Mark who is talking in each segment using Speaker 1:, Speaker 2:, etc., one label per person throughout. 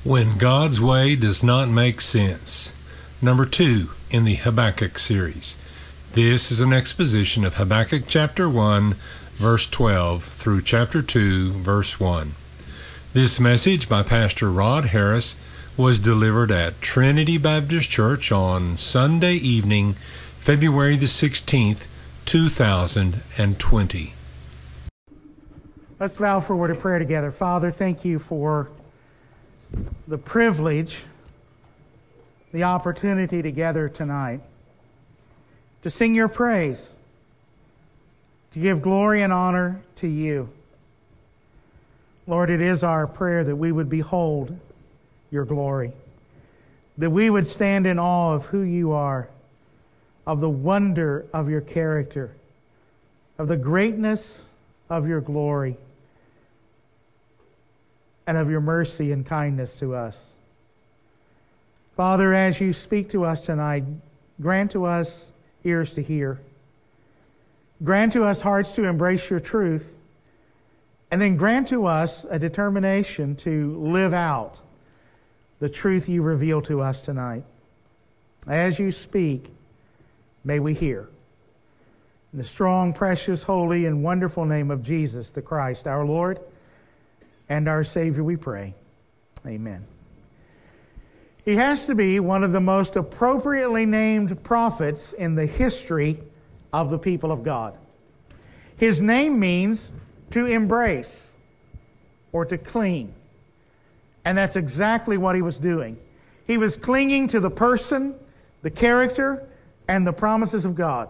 Speaker 1: When God's Way Does Not Make Sense. Number 2 in the Habakkuk series. This is an exposition of Habakkuk chapter 1, verse 12 through chapter 2, verse 1. This message by Pastor Rod Harris was delivered at Trinity Baptist Church on Sunday evening, February the 16th, 2020.
Speaker 2: Let's bow for a word of prayer together. Father, thank you for the privilege, the opportunity together tonight to sing your praise, to give glory and honor to you. Lord, it is our prayer that we would behold your glory, that we would stand in awe of who you are, of the wonder of your character, of the greatness of your glory, and of your mercy and kindness to us. Father, as you speak to us tonight, grant to us ears to hear. Grant to us hearts to embrace your truth. And then grant to us a determination to live out the truth you reveal to us tonight. As you speak, may we hear. In the strong, precious, holy, and wonderful name of Jesus the Christ, our Lord and our Savior, we pray. Amen. He has to be one of the most appropriately named prophets in the history of the people of God. His name means to embrace or to cling. And that's exactly what he was doing. He was clinging to the person, the character, and the promises of God.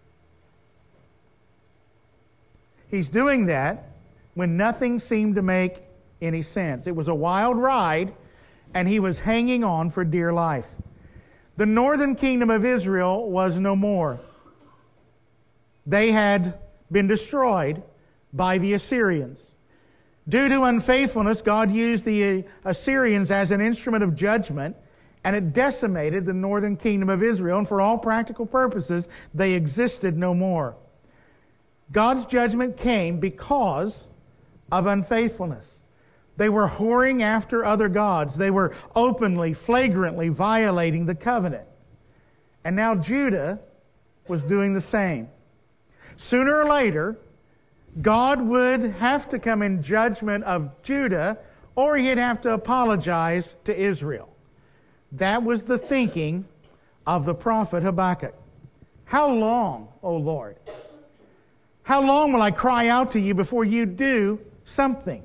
Speaker 2: He's doing that when nothing seemed to make any sense. It was a wild ride, and he was hanging on for dear life. The northern kingdom of Israel was no more. They had been destroyed by the Assyrians. Due to unfaithfulness, God used the Assyrians as an instrument of judgment, and it decimated the northern kingdom of Israel, and for all practical purposes, they existed no more. God's judgment came because of unfaithfulness. They were whoring after other gods. They were openly, flagrantly violating the covenant. And now Judah was doing the same. Sooner or later, God would have to come in judgment of Judah, or he'd have to apologize to Israel. That was the thinking of the prophet Habakkuk. How long, O Lord? How long will I cry out to you before you do something?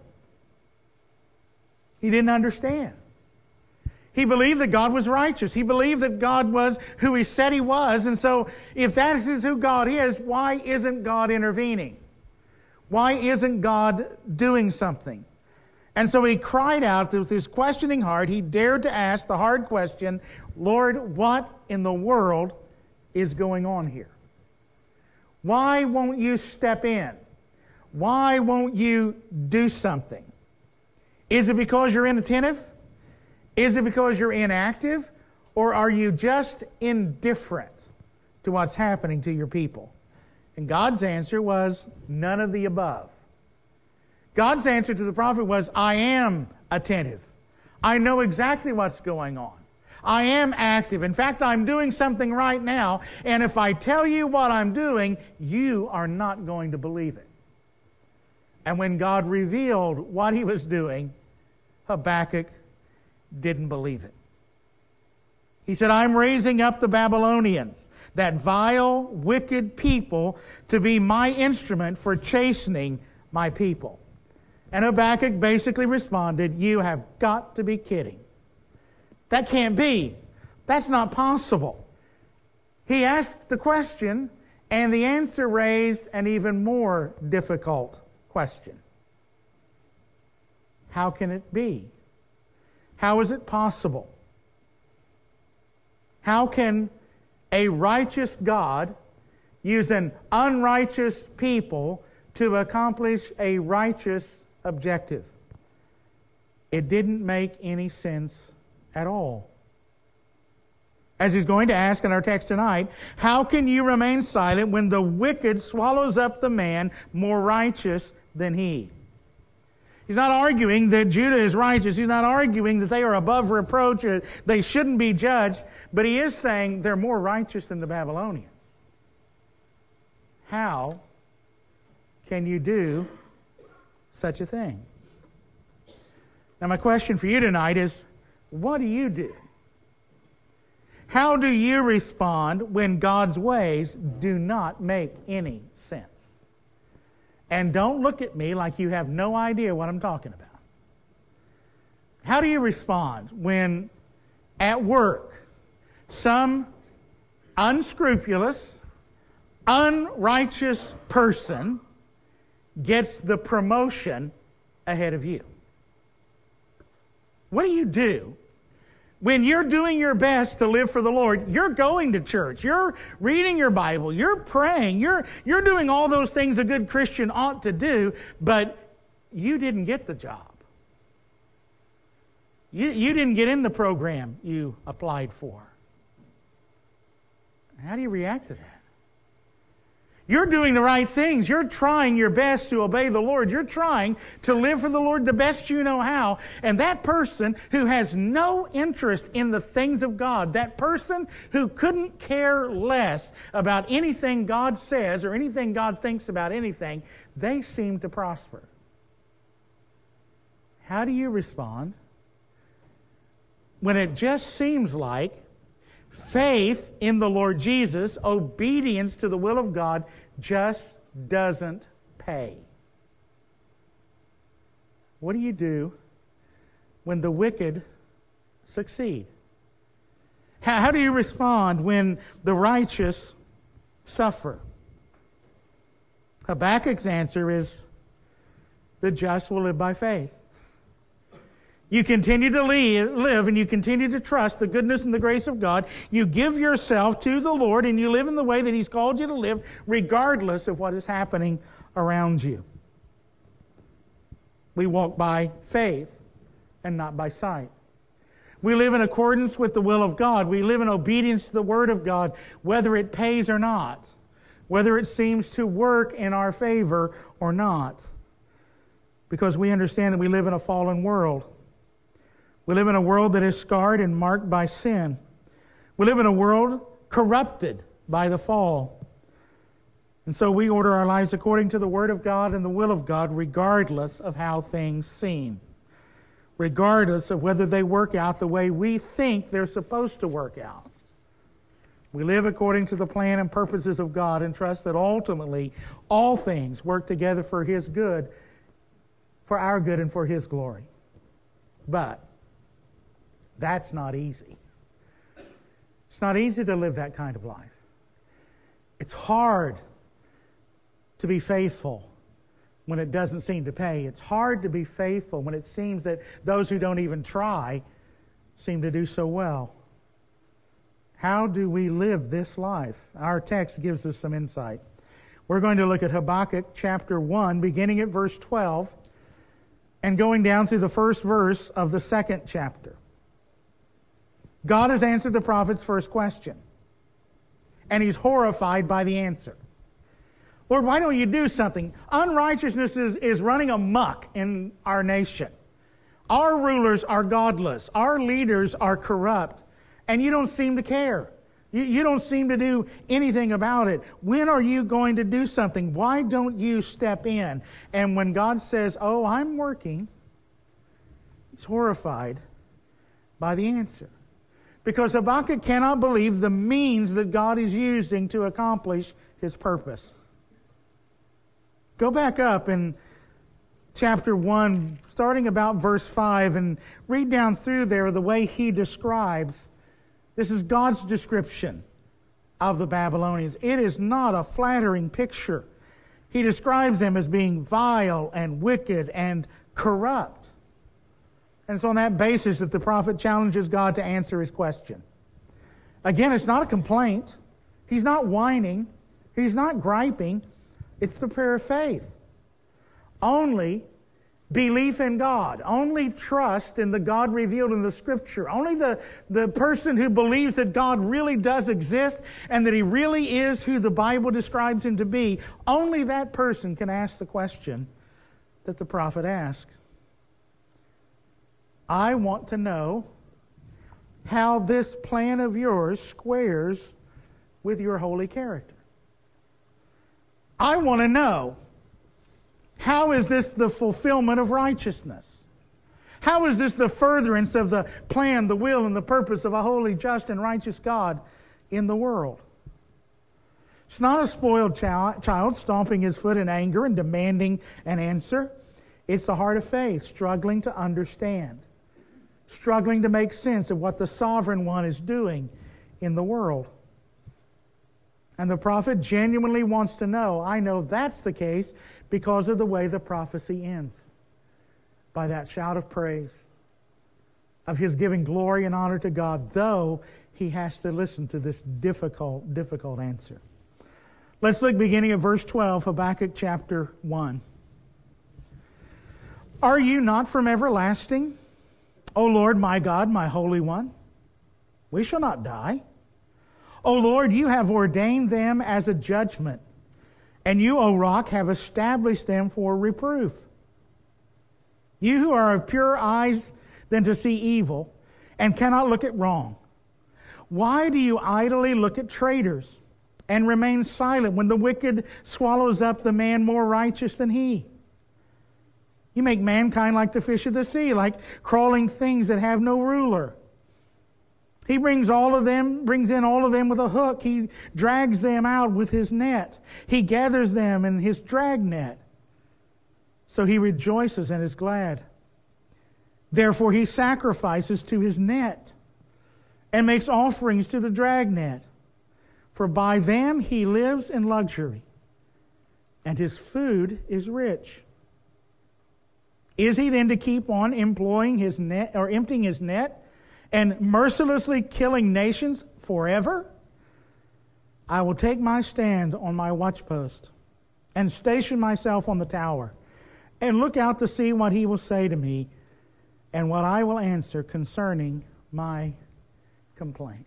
Speaker 2: He didn't understand. He believed that God was righteous. He believed that God was who he said he was. And so if that is who God is, why isn't God intervening? Why isn't God doing something? And so he cried out with his questioning heart. He dared to ask the hard question, Lord, what in the world is going on here? Why won't you step in? Why won't you do something? Is it because you're inattentive? Is it because you're inactive? Or are you just indifferent to what's happening to your people? And God's answer was none of the above. God's answer to the prophet was, I am attentive. I know exactly what's going on. I am active. In fact, I'm doing something right now, and if I tell you what I'm doing, you are not going to believe it. And when God revealed what he was doing, Habakkuk didn't believe it. He said, I'm raising up the Babylonians, that vile, wicked people, to be my instrument for chastening my people. And Habakkuk basically responded, you have got to be kidding. That can't be. That's not possible. He asked the question, and the answer raised an even more difficult question. How can it be? How is it possible? How can a righteous God use an unrighteous people to accomplish a righteous objective? It didn't make any sense at all. As he's going to ask in our text tonight, how can you remain silent when the wicked swallows up the man more righteous than he? He's not arguing that Judah is righteous. He's not arguing that they are above reproach or they shouldn't be judged. But he is saying they're more righteous than the Babylonians. How can you do such a thing? Now my question for you tonight is, what do you do? How do you respond when God's ways do not make any sense? And don't look at me like you have no idea what I'm talking about. How do you respond when at work some unscrupulous, unrighteous person gets the promotion ahead of you? What do you do when you're doing your best to live for the Lord? You're going to church, you're reading your Bible, you're praying, you're doing all those things a good Christian ought to do, but you didn't get the job. You didn't get in the program you applied for. How do you react to that? You're doing the right things. You're trying your best to obey the Lord. You're trying to live for the Lord the best you know how. And that person who has no interest in the things of God, that person who couldn't care less about anything God says or anything God thinks about anything, they seem to prosper. How do you respond when it just seems like faith in the Lord Jesus, obedience to the will of God, just doesn't pay? What do you do when the wicked succeed? How do you respond when the righteous suffer? Habakkuk's answer is, the just will live by faith. You continue to live and you continue to trust the goodness and the grace of God. You give yourself to the Lord and you live in the way that He's called you to live, regardless of what is happening around you. We walk by faith and not by sight. We live in accordance with the will of God. We live in obedience to the Word of God, whether it pays or not, whether it seems to work in our favor or not, because we understand that we live in a fallen world. We live in a world that is scarred and marked by sin. We live in a world corrupted by the fall. And so we order our lives according to the Word of God and the will of God, regardless of how things seem, regardless of whether they work out the way we think they're supposed to work out. We live according to the plan and purposes of God and trust that ultimately all things work together for His good, for our good and for His glory. But that's not easy. It's not easy to live that kind of life. It's hard to be faithful when it doesn't seem to pay. It's hard to be faithful when it seems that those who don't even try seem to do so well. How do we live this life? Our text gives us some insight. We're going to look at Habakkuk chapter 1, beginning at verse 12, and going down through the first verse of the second chapter. God has answered the prophet's first question, and he's horrified by the answer. Lord, why don't you do something? Unrighteousness is running amok in our nation. Our rulers are godless. Our leaders are corrupt, and you don't seem to care. You don't seem to do anything about it. When are you going to do something? Why don't you step in? And when God says, oh, I'm working, he's horrified by the answer. Because Habakkuk cannot believe the means that God is using to accomplish His purpose. Go back up in chapter 1, starting about verse 5, and read down through there the way he describes. This is God's description of the Babylonians. It is not a flattering picture. He describes them as being vile and wicked and corrupt. And it's on that basis that the prophet challenges God to answer his question. Again, it's not a complaint. He's not whining. He's not griping. It's the prayer of faith. Only belief in God. Only trust in the God revealed in the Scripture. Only the person who believes that God really does exist and that He really is who the Bible describes Him to be, only that person can ask the question that the prophet asked. I want to know how this plan of yours squares with your holy character. I want to know, how is this the fulfillment of righteousness? How is this the furtherance of the plan, the will, and the purpose of a holy, just, and righteous God in the world? It's not a spoiled child stomping his foot in anger and demanding an answer. It's the heart of faith, struggling to understand, struggling to make sense of what the Sovereign One is doing in the world. And the prophet genuinely wants to know. I know that's the case because of the way the prophecy ends. By that shout of praise, of his giving glory and honor to God, though he has to listen to this difficult answer. Let's look beginning at verse 12, Habakkuk chapter 1. Are you not from everlasting, O Lord my God, my Holy One? We shall not die. O Lord, you have ordained them as a judgment, and you, O rock, have established them for reproof. You who are of purer eyes than to see evil, and cannot look at wrong. Why do you idly look at traitors, and remain silent when the wicked swallows up the man more righteous than he? You make mankind like the fish of the sea, like crawling things that have no ruler. He brings in all of them with a hook. He drags them out with his net. He gathers them in his drag net. So he rejoices and is glad. Therefore he sacrifices to his net and makes offerings to the drag net. For by them he lives in luxury, and his food is rich. Is he then to keep on employing his net or emptying his net and mercilessly killing nations forever? I will take my stand on my watchpost and station myself on the tower and look out to see what he will say to me and what I will answer concerning my complaint.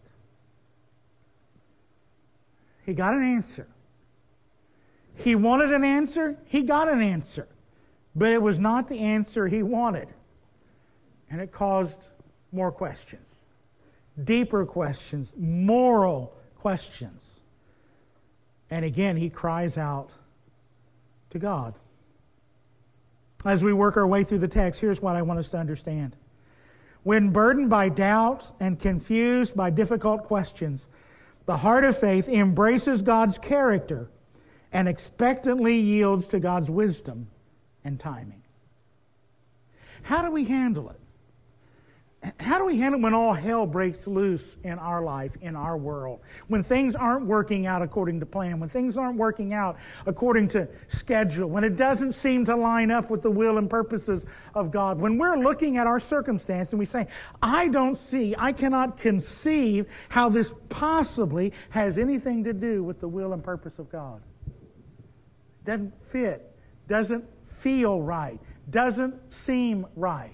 Speaker 2: He got an answer. He wanted an answer. He got an answer. But it was not the answer he wanted. And it caused more questions. Deeper questions. Moral questions. And again, he cries out to God. As we work our way through the text, here's what I want us to understand. When burdened by doubt and confused by difficult questions, the heart of faith embraces God's character and expectantly yields to God's wisdom and timing. How do we handle it? How do we handle it when all hell breaks loose in our life, in our world? When things aren't working out according to plan, when things aren't working out according to schedule, when it doesn't seem to line up with the will and purposes of God, when we're looking at our circumstance and we say, I cannot conceive how this possibly has anything to do with the will and purpose of God. Doesn't fit, doesn't feel right, doesn't seem right.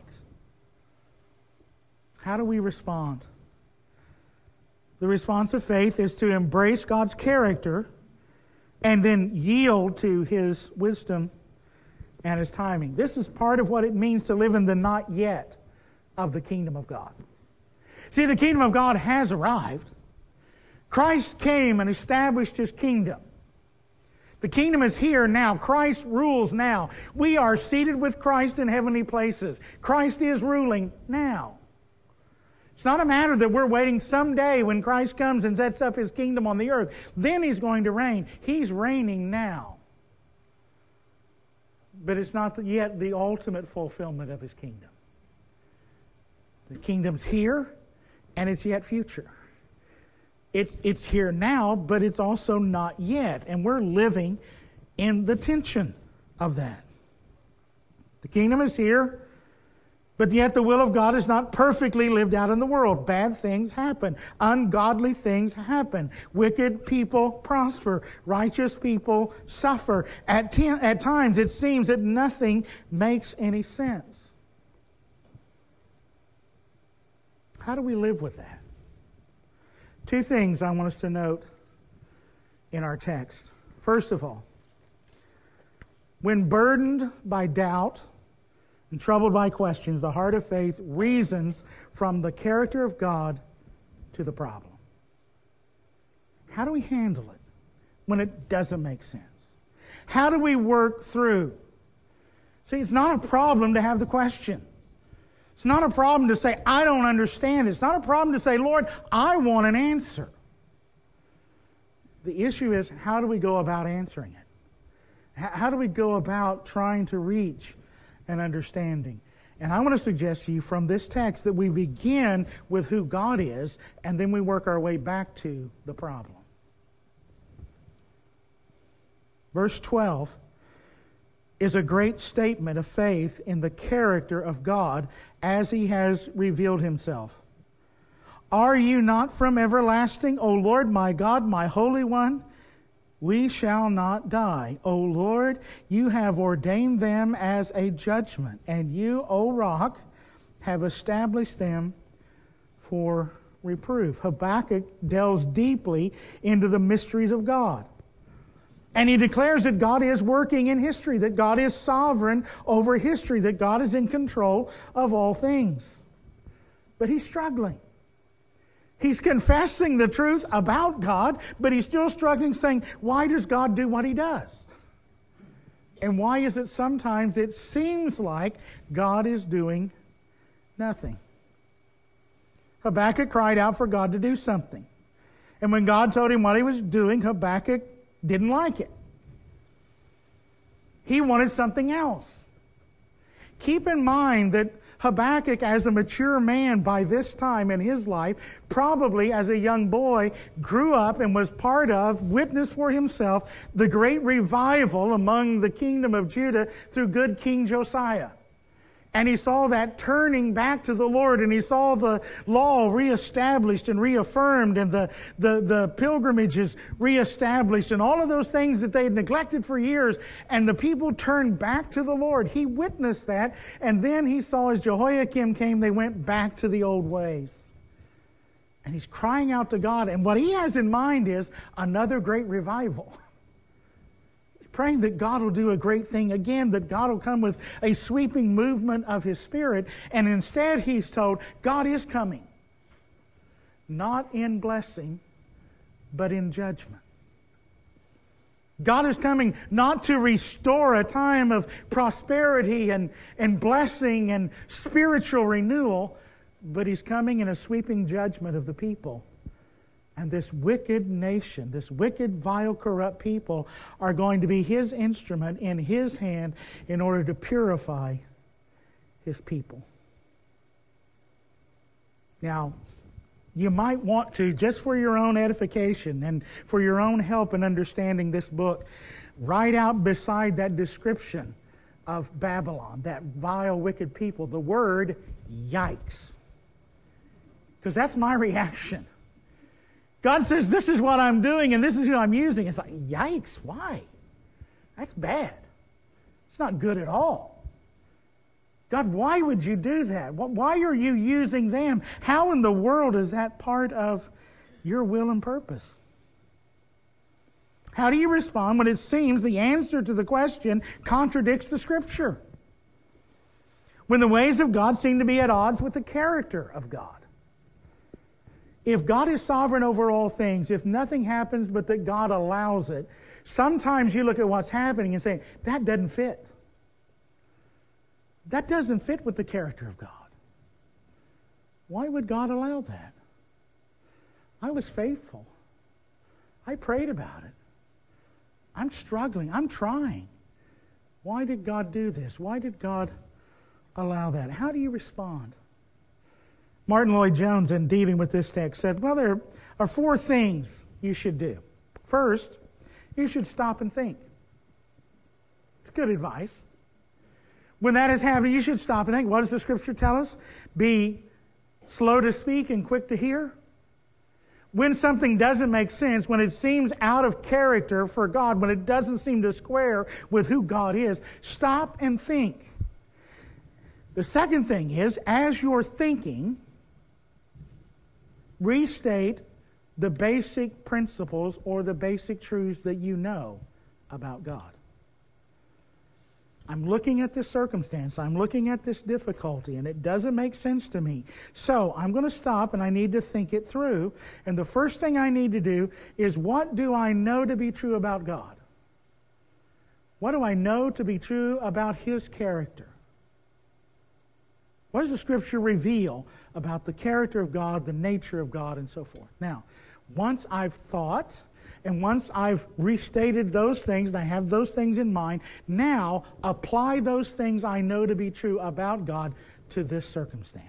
Speaker 2: How do we respond? The response of faith is to embrace God's character and then yield to his wisdom and his timing. This is part of what it means to live in the not yet of the kingdom of God. See, the kingdom of God has arrived. Christ came and established his kingdom. The kingdom is here now. Christ rules now. We are seated with Christ in heavenly places. Christ is ruling now. It's not a matter that we're waiting someday when Christ comes and sets up his kingdom on the earth. Then he's going to reign. He's reigning now. But it's not yet the ultimate fulfillment of his kingdom. The kingdom's here, and it's yet future. It's here now, but it's also not yet. And we're living in the tension of that. The kingdom is here, but yet the will of God is not perfectly lived out in the world. Bad things happen. Ungodly things happen. Wicked people prosper. Righteous people suffer. At times it seems that nothing makes any sense. How do we live with that? Two things I want us to note in our text. First of all, when burdened by doubt and troubled by questions, the heart of faith reasons from the character of God to the problem. How do we handle it when it doesn't make sense? How do we work through? See, it's not a problem to have the question. It's not a problem to say, I don't understand. It's not a problem to say, Lord, I want an answer. The issue is, how do we go about answering it? How do we go about trying to reach an understanding? And I want to suggest to you from this text that we begin with who God is, and then we work our way back to the problem. Verse 12 is a great statement of faith in the character of God as He has revealed Himself. Are you not from everlasting, O Lord, my God, my Holy One? We shall not die. O Lord, you have ordained them as a judgment, and you, O Rock, have established them for reproof. Habakkuk delves deeply into the mysteries of God. And he declares that God is working in history, that God is sovereign over history, that God is in control of all things. But he's struggling. He's confessing the truth about God, but he's still struggling, saying, why does God do what He does? And why is it sometimes it seems like God is doing nothing? Habakkuk cried out for God to do something. And when God told him what He was doing, Habakkuk didn't like it. He wanted something else. Keep in mind that Habakkuk, as a mature man by this time in his life, probably as a young boy, grew up and was part of, witnessed for himself, the great revival among the kingdom of Judah through good King Josiah. And he saw that turning back to the Lord, and he saw the law reestablished and reaffirmed, and the pilgrimages reestablished, and all of those things that they had neglected for years, and the people turned back to the Lord. He witnessed that, and then he saw as Jehoiakim came, they went back to the old ways. And he's crying out to God, and what he has in mind is another great revival. Praying that God will do a great thing again, that God will come with a sweeping movement of His Spirit. And instead he's told, God is coming. Not in blessing, but in judgment. God is coming not to restore a time of prosperity and blessing and spiritual renewal, but He's coming in a sweeping judgment of the people. And this wicked nation, this wicked, vile, corrupt people are going to be His instrument in His hand in order to purify His people. Now, you might want to, just for your own edification and for your own help in understanding this book, write out beside that description of Babylon, that vile, wicked people, the word yikes. Because that's my reaction. God says, this is what I'm doing and this is who I'm using. It's like, yikes, why? That's bad. It's not good at all. God, why would you do that? Why are you using them? How in the world is that part of your will and purpose? How do you respond when it seems the answer to the question contradicts the Scripture? When the ways of God seem to be at odds with the character of God? If God is sovereign over all things, if nothing happens but that God allows it, sometimes you look at what's happening and say, that doesn't fit. That doesn't fit with the character of God. Why would God allow that? I was faithful. I prayed about it. I'm struggling. I'm trying. Why did God do this? Why did God allow that? How do you respond? Martin Lloyd-Jones, in dealing with this text, said, well, there are 4 things you should do. First, you should stop and think. It's good advice. When that is happening, you should stop and think. What does the Scripture tell us? Be slow to speak and quick to hear. When something doesn't make sense, when it seems out of character for God, when it doesn't seem to square with who God is, stop and think. The second thing is, as you're thinking, restate the basic principles or the basic truths that you know about God. I'm looking at this circumstance, I'm looking at this difficulty, and it doesn't make sense to me. So I'm going to stop and I need to think it through. And the first thing I need to do is, what do I know to be true about God? What do I know to be true about His character? What does the Scripture reveal about the character of God, the nature of God, and so forth? Now, once I've thought, and once I've restated those things, and I have those things in mind, now apply those things I know to be true about God to this circumstance.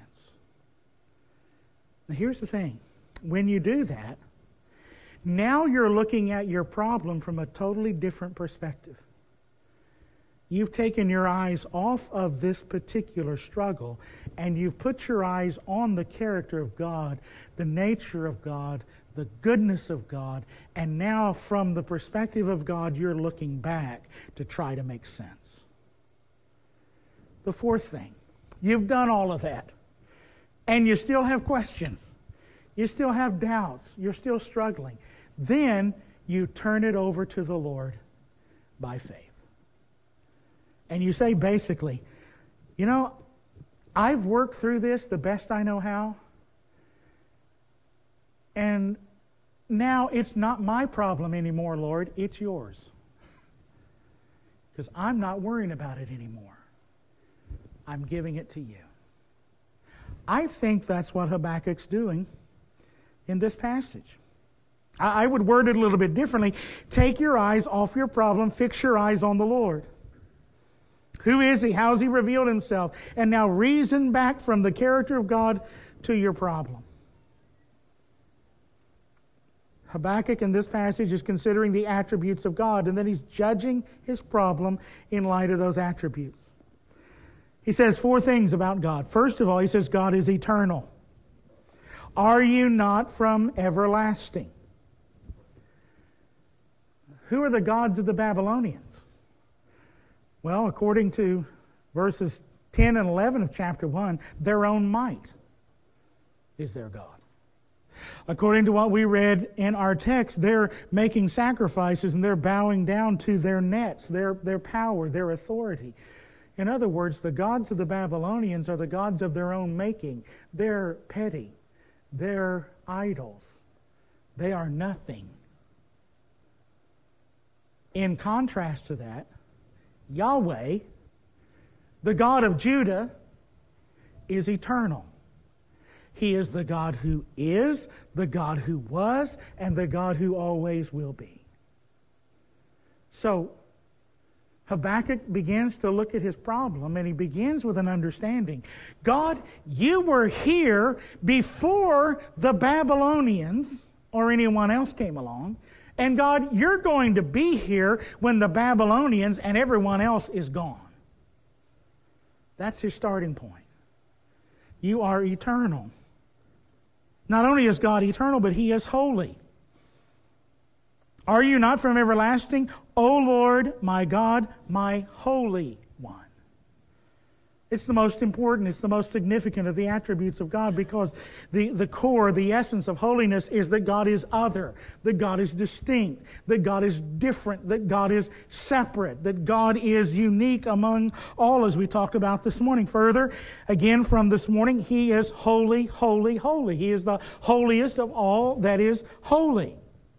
Speaker 2: Now here's the thing. When you do that, now you're looking at your problem from a totally different perspective. You've taken your eyes off of this particular struggle, and you've put your eyes on the character of God, the nature of God, the goodness of God, and now from the perspective of God, you're looking back to try to make sense. The fourth thing, you've done all of that, and you still have questions. You still have doubts. You're still struggling. Then you turn it over to the Lord by faith. And you say basically, you know, I've worked through this the best I know how. And now it's not my problem anymore, Lord. It's yours. Because I'm not worrying about it anymore. I'm giving it to you. I think that's what Habakkuk's doing in this passage. I would word it a little bit differently. Take your eyes off your problem. Fix your eyes on the Lord. Who is He? How has He revealed Himself? And now reason back from the character of God to your problem. Habakkuk in this passage is considering the attributes of God, and then he's judging his problem in light of those attributes. He says 4 things about God. First of all, he says God is eternal. Are you not from everlasting? Who are the gods of the Babylonians? Well, according to verses 10 and 11 of chapter 1, their own might is their God. According to what we read in our text, they're making sacrifices and they're bowing down to their nets, their power, their authority. In other words, the gods of the Babylonians are the gods of their own making. They're petty. They're idols. They are nothing. In contrast to that, Yahweh, the God of Judah, is eternal. He is the God who is, the God who was, and the God who always will be. So, Habakkuk begins to look at his problem, and he begins with an understanding. God, you were here before the Babylonians or anyone else came along. And God, you're going to be here when the Babylonians and everyone else is gone. That's his starting point. You are eternal. Not only is God eternal, but He is holy. Are you not from everlasting? O Lord, my God, my Holy One. It's the most important, it's the most significant of the attributes of God, because the core, the essence of holiness is that God is other, that God is distinct, that God is different, that God is separate, that God is unique among all, as we talked about this morning. Further, again from this morning, He is holy, holy, holy. He is the holiest of all that is holy.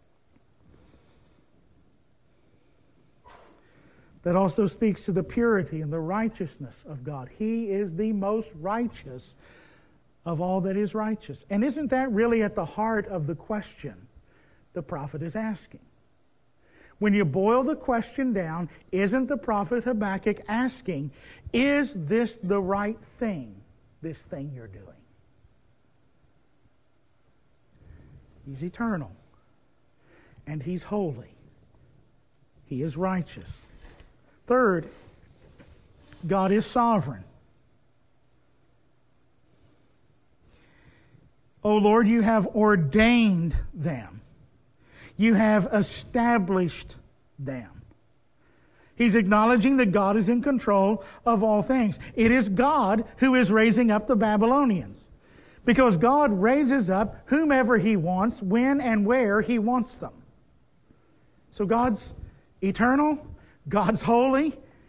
Speaker 2: That also speaks to the purity and the righteousness of God. He is the most righteous of all that is righteous. And isn't that really at the heart of the question the prophet is asking? When you boil the question down, isn't the prophet Habakkuk asking, is this the right thing, this thing you're doing? He's eternal. And He's holy. He is righteous. Third, God is sovereign. O Lord, you have ordained them. You have established them. He's acknowledging that God is in control of all things. It is God who is raising up the Babylonians, because God raises up whomever He wants, when and where He wants them. So God's eternal, God's holy,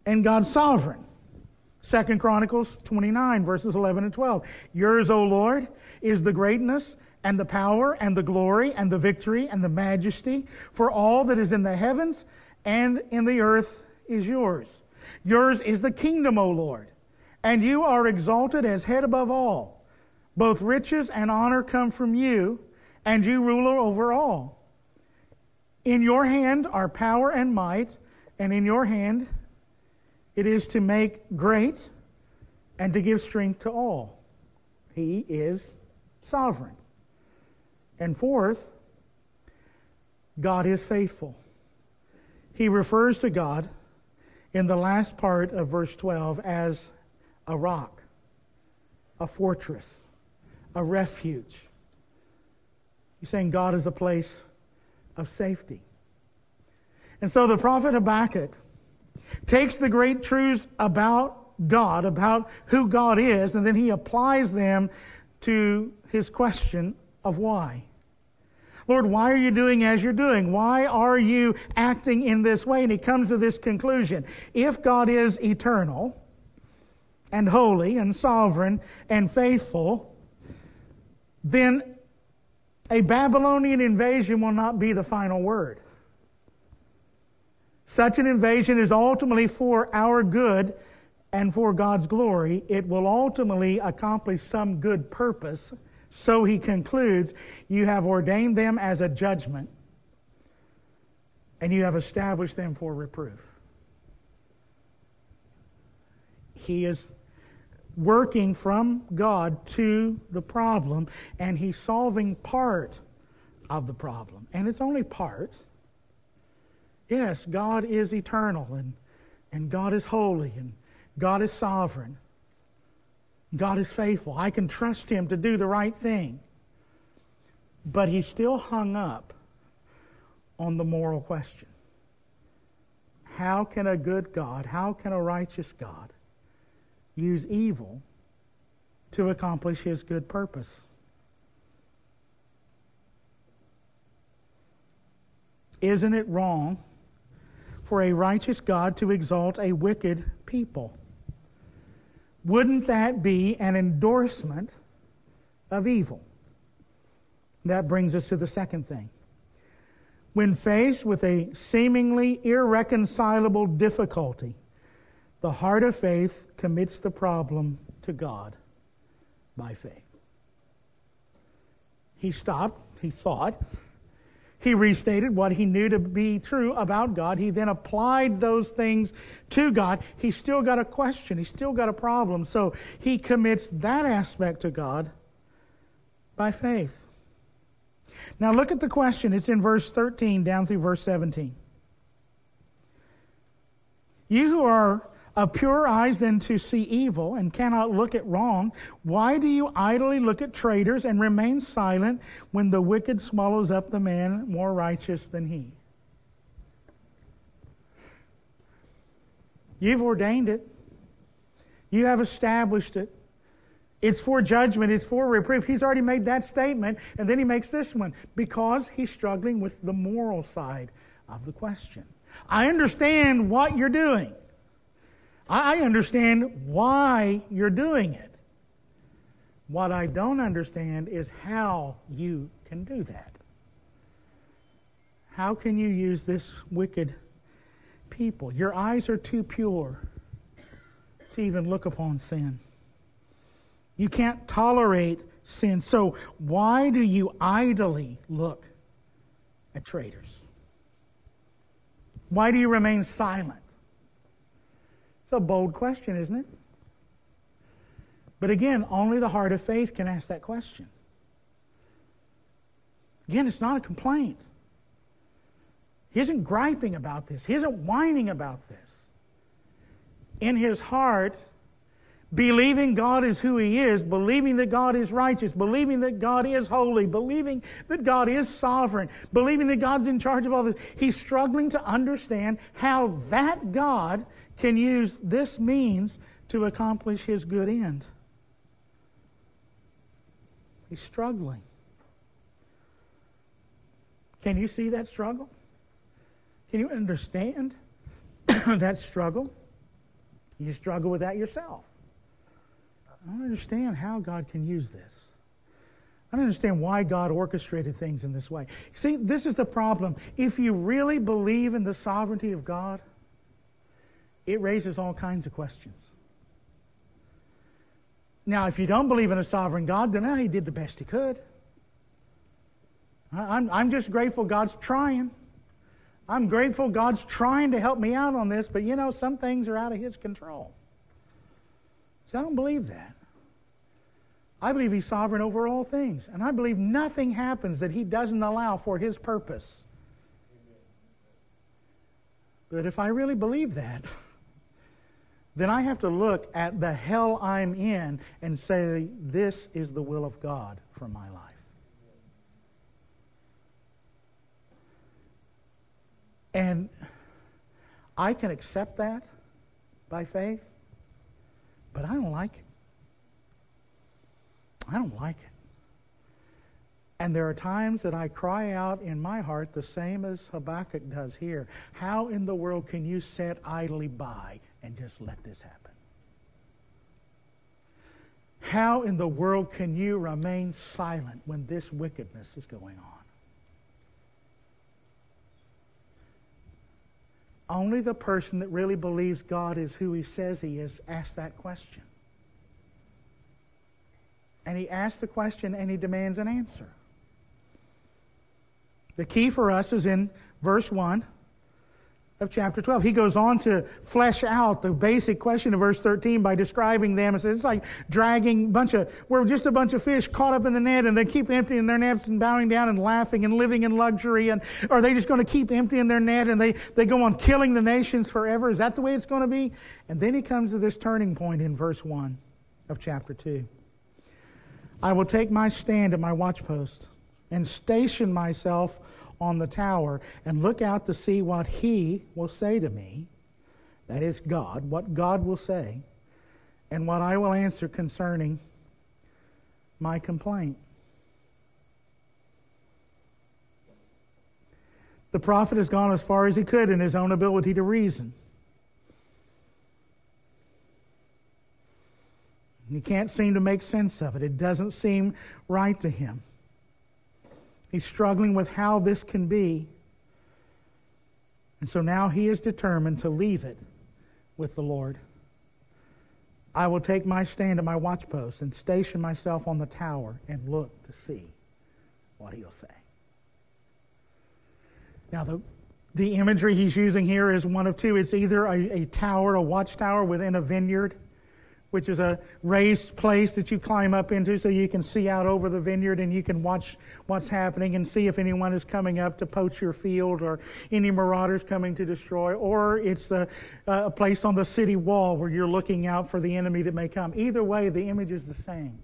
Speaker 2: and God's sovereign. 2 Chronicles 29, verses 11 and 12. Yours, O Lord, is the greatness and the power and the glory and the victory and the majesty, for all that is in the heavens and in the earth is yours. Yours is the kingdom, O Lord, and you are exalted as head above all. Both riches and honor come from you, and you rule over all. In your hand are power and might, and in your hand it is to make great and to give strength to all. He is sovereign. And fourth, God is faithful. He refers to God in the last part of verse 12 as a rock, a fortress, a refuge. He's saying God is a place of safety. And so the prophet Habakkuk takes the great truths about God, about who God is, and then he applies them to his question of why. Lord, why are you doing as you're doing? Why are you acting in this way? And he comes to this conclusion. If God is eternal and holy and sovereign and faithful, then a Babylonian invasion will not be the final word. Such an invasion is ultimately for our good and for God's glory. It will ultimately accomplish some good purpose. So he concludes, you have ordained them as a judgment, and you have established them for reproof. He is working from God to the problem, and he's solving part of the problem. And it's only part. Yes, God is eternal, and God is holy, and God is sovereign. God is faithful. I can trust him to do the right thing. But he's still hung up on the moral question. How can a good God, how can a righteous God use evil to accomplish his good purpose? Isn't it wrong for a righteous God to exalt a wicked people? Wouldn't that be an endorsement of evil? That brings us to the second thing. When faced with a seemingly irreconcilable difficulty, the heart of faith commits the problem to God by faith. He stopped, he thought, he restated what he knew to be true about God. He then applied those things to God. He's still got a question. He's still got a problem. So he commits that aspect to God by faith. Now look at the question. It's in verse 13 down through verse 17. You who are of purer eyes than to see evil and cannot look at wrong, why do you idly look at traitors and remain silent when the wicked swallows up the man more righteous than he? You've ordained it. You have established it. It's for judgment. It's for reproof. He's already made that statement, and then he makes this one because he's struggling with the moral side of the question. I understand what you're doing. I understand why you're doing it. What I don't understand is how you can do that. How can you use this wicked people? Your eyes are too pure to even look upon sin. You can't tolerate sin. So why do you idly look at traitors? Why do you remain silent? It's a bold question, isn't it? But again, only the heart of faith can ask that question. Again, it's not a complaint. He isn't griping about this. He isn't whining about this. In his heart, believing God is who he is, believing that God is righteous, believing that God is holy, believing that God is sovereign, believing that God's in charge of all this, he's struggling to understand how that God can use this means to accomplish his good end. He's struggling. Can you see that struggle? Can you understand that struggle? You struggle with that yourself. I don't understand how God can use this. I don't understand why God orchestrated things in this way. See, this is the problem. If you really believe in the sovereignty of God, it raises all kinds of questions. Now, if you don't believe in a sovereign God, then He did the best He could. I'm just grateful God's trying. I'm grateful God's trying to help me out on this, but some things are out of His control. So I don't believe that. I believe He's sovereign over all things. And I believe nothing happens that He doesn't allow for His purpose. But if I really believe that, then I have to look at the hell I'm in and say, this is the will of God for my life. And I can accept that by faith, but I don't like it. I don't like it. And there are times that I cry out in my heart the same as Habakkuk does here. How in the world can you sit idly by and just let this happen? How in the world can you remain silent when this wickedness is going on? Only the person that really believes God is who He says He is asks that question. And he asks the question and he demands an answer. The key for us is in verse 1 of chapter 12. He goes on to flesh out the basic question of verse 13 by describing them. It says it's like dragging we're just a bunch of fish caught up in the net, and they keep emptying their nets and bowing down and laughing and living in luxury. And are they just going to keep emptying their net and they go on killing the nations forever? Is that the way it's going to be? And then he comes to this turning point in verse 1 of chapter 2. I will take my stand at my watchpost and station myself on the tower and look out to see what He will say to me, that is God, what God will say, and what I will answer concerning my complaint. The prophet has gone as far as he could in his own ability to reason. He can't seem to make sense of it. It doesn't seem right to him. He's struggling with how this can be. And so now he is determined to leave it with the Lord. I will take my stand at my watchpost and station myself on the tower and look to see what He'll say. Now the imagery he's using here is one of two. It's either a tower, a watchtower within a vineyard, which is a raised place that you climb up into so you can see out over the vineyard and you can watch what's happening and see if anyone is coming up to poach your field or any marauders coming to destroy. Or it's a place on the city wall where you're looking out for the enemy that may come. Either way, the image is the same.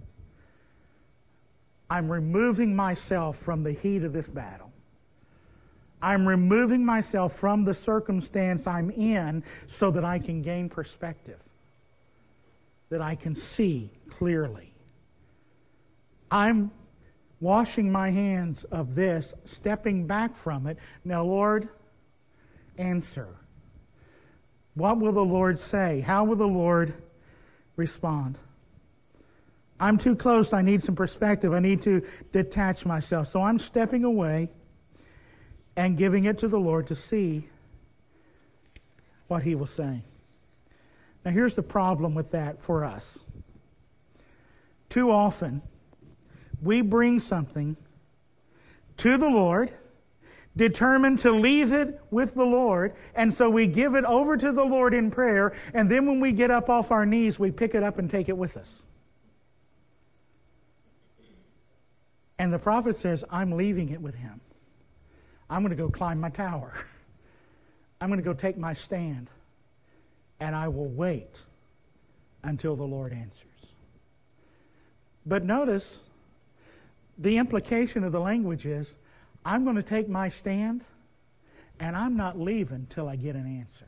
Speaker 2: I'm removing myself from the heat of this battle. I'm removing myself from the circumstance I'm in so that I can gain perspective, that I can see clearly. I'm washing my hands of this, stepping back from it. Now, Lord, answer. What will the Lord say? How will the Lord respond? I'm too close. I need some perspective. I need to detach myself. So I'm stepping away and giving it to the Lord to see what He will say. Now here's the problem with that for us. Too often, we bring something to the Lord, determined to leave it with the Lord, and so we give it over to the Lord in prayer, and then when we get up off our knees, we pick it up and take it with us. And the prophet says, I'm leaving it with Him. I'm going to go climb my tower. I'm going to go take my stand. And I will wait until the Lord answers. But notice, the implication of the language is, I'm going to take my stand, and I'm not leaving till I get an answer.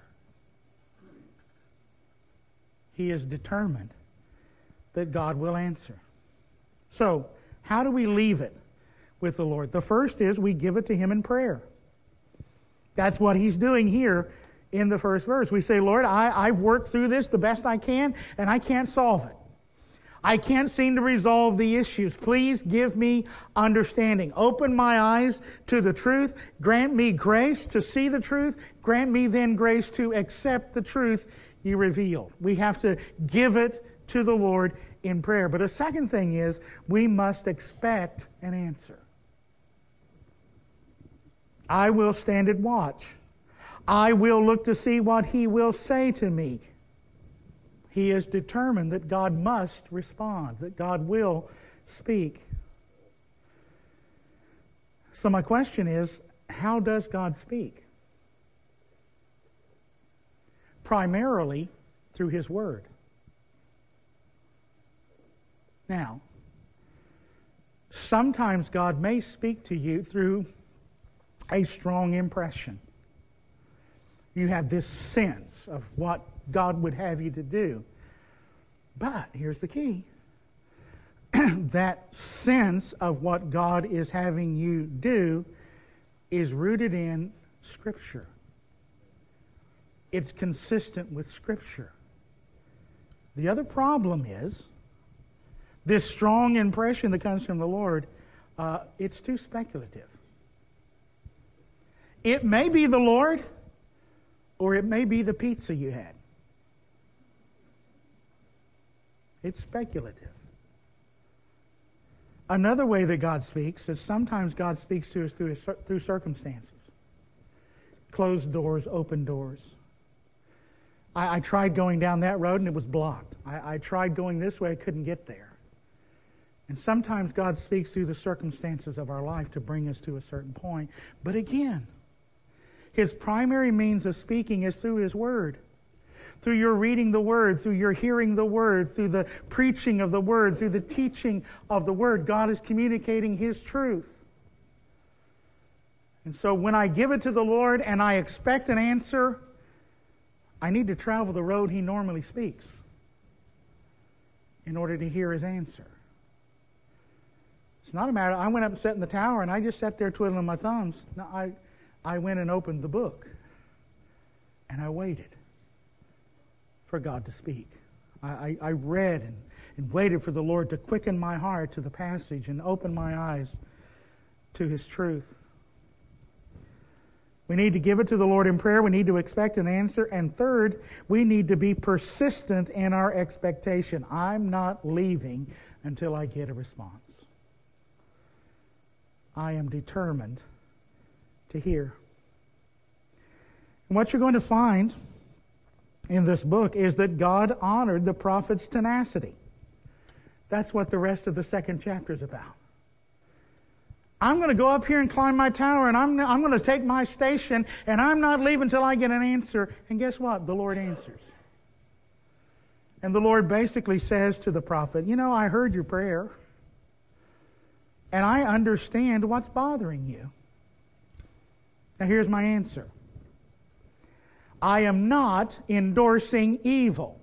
Speaker 2: He is determined that God will answer. So, how do we leave it with the Lord? The first is we give it to Him in prayer. That's what He's doing here in the first verse. We say, Lord, I've worked through this the best I can, and I can't solve it. I can't seem to resolve the issues. Please give me understanding. Open my eyes to the truth. Grant me grace to see the truth. Grant me then grace to accept the truth you revealed. We have to give it to the Lord in prayer. But a second thing is we must expect an answer. I will stand at watch. I will look to see what He will say to me. He is determined that God must respond, that God will speak. So my question is, how does God speak? Primarily through His Word. Now, sometimes God may speak to you through a strong impression. You have this sense of what God would have you to do. But here's the key. That sense of what God is having you do is rooted in Scripture. It's consistent with Scripture. The other problem is this strong impression that comes from the Lord, it's too speculative. It may be the Lord, or it may be the pizza you had. It's speculative. Another way that God speaks is sometimes God speaks to us through circumstances. Closed doors, open doors. I tried going down that road and it was blocked. I tried going this way, I couldn't get there. And sometimes God speaks through the circumstances of our life to bring us to a certain point. But again, His primary means of speaking is through His Word. Through your reading the Word, through your hearing the Word, through the preaching of the Word, through the teaching of the Word, God is communicating His truth. And so when I give it to the Lord and I expect an answer, I need to travel the road He normally speaks in order to hear His answer. It's not a matter, I went up and sat in the tower and I just sat there twiddling my thumbs. No, I went and opened the book and I waited for God to speak. I read and waited for the Lord to quicken my heart to the passage and open my eyes to His truth. We need to give it to the Lord in prayer. We need to expect an answer. And third, we need to be persistent in our expectation. I'm not leaving until I get a response. I am determined to hear. And what you're going to find in this book is that God honored the prophet's tenacity. That's what the rest of the second chapter is about. I'm going to go up here and climb my tower, and I'm going to take my station, and I'm not leaving until I get an answer. And guess what? The Lord answers. And the Lord basically says to the prophet, you know, I heard your prayer, and I understand what's bothering you. Now here's my answer. I am not endorsing evil.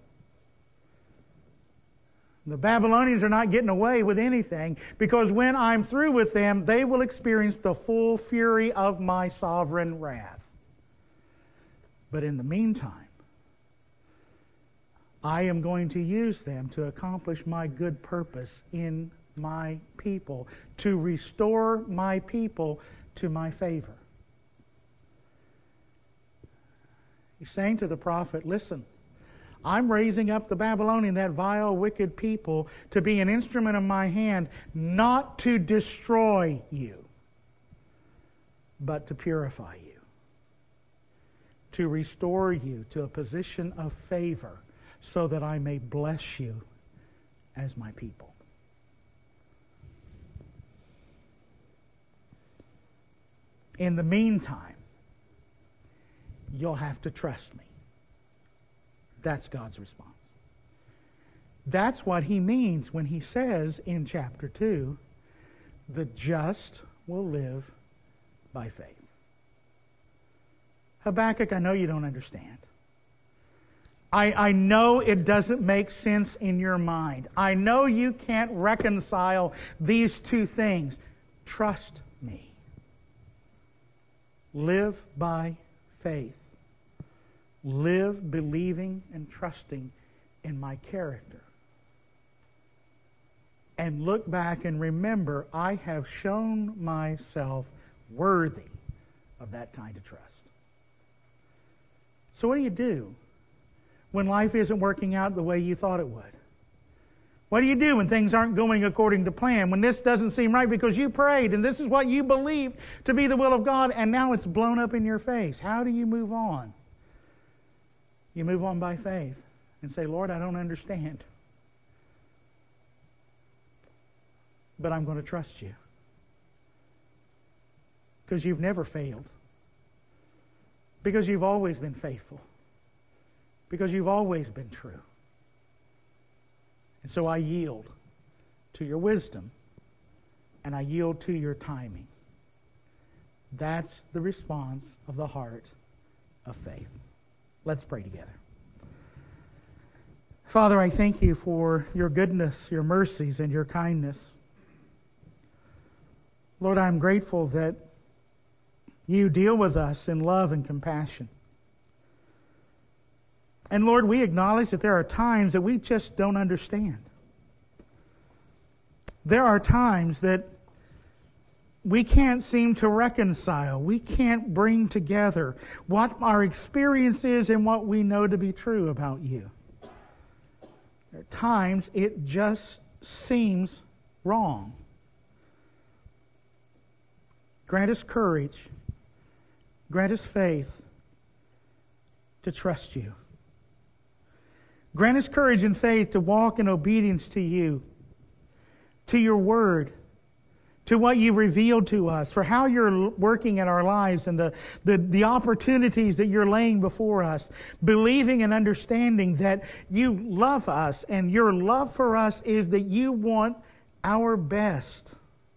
Speaker 2: The Babylonians are not getting away with anything, because when I'm through with them, they will experience the full fury of my sovereign wrath. But in the meantime, I am going to use them to accomplish my good purpose in my people, to restore my people to my favor. He's saying to the prophet, listen, I'm raising up the Babylonian, that vile, wicked people, to be an instrument in my hand, not to destroy you, but to purify you, to restore you to a position of favor, so that I may bless you as my people. In the meantime, you'll have to trust me. That's God's response. That's what He means when He says in chapter 2, the just will live by faith. Habakkuk, I know you don't understand. I know it doesn't make sense in your mind. I know you can't reconcile these two things. Trust me. Live by faith. live believing and trusting in my character. And look back and remember, I have shown myself worthy of that kind of trust. So what do when life isn't working out the way you thought it would? What do you do when things aren't going according to plan? When this doesn't seem right because you prayed and this is what you believed to be the will of God and now it's blown up in your face? How do you move on? You move on by faith and say, Lord, I don't understand, but I'm going to trust you because you've never failed, because you've always been faithful, because you've always been true. And so I yield to your wisdom and I yield to your timing. That's the response of the heart of faith. Let's pray together. Father, I thank you for your goodness, your mercies, and your kindness. Lord, I'm grateful that you deal with us in love and compassion. And Lord, we acknowledge that there are times that we just don't understand. There are times that we can't seem to reconcile. We can't bring together what our experience is and what we know to be true about you. There are times it just seems wrong. Grant us courage. Grant us faith to trust you. Grant us courage and faith to walk in obedience to you, to your word, to what you've revealed to us, for how you're working in our lives and the opportunities that you're laying before us, believing and understanding that you love us and your love for us is that you want our best.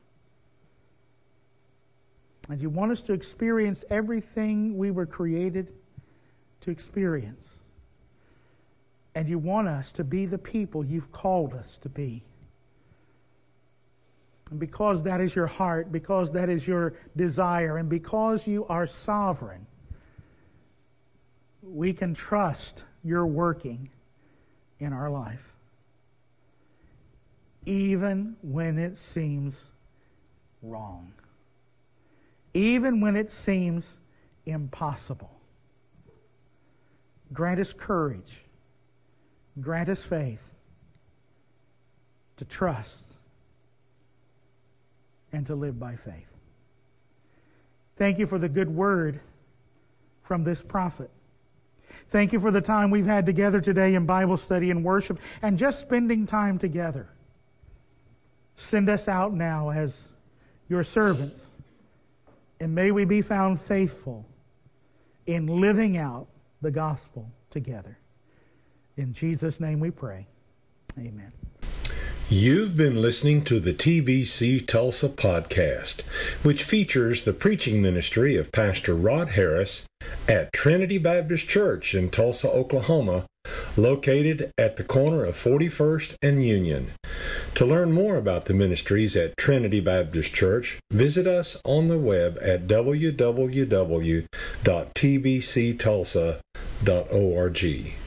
Speaker 2: And you want us to experience everything we were created to experience. And you want us to be the people you've called us to be. And because that is your heart, because that is your desire, and because you are sovereign, we can trust your working in our life. Even when it seems wrong. Even when it seems impossible. Grant us courage. Grant us faith to trust and to live by faith. Thank you for the good word from this prophet. Thank you for the time we've had together today in Bible study and worship and just spending time together. Send us out now as your servants, and may we be found faithful in living out the gospel together. In Jesus' name we pray. Amen.
Speaker 1: You've been listening to the TBC Tulsa podcast, which features the preaching ministry of Pastor Rod Harris at Trinity Baptist Church in Tulsa, Oklahoma, located at the corner of 41st and Union. To learn more about the ministries at Trinity Baptist Church, visit us on the web at www.tbctulsa.org.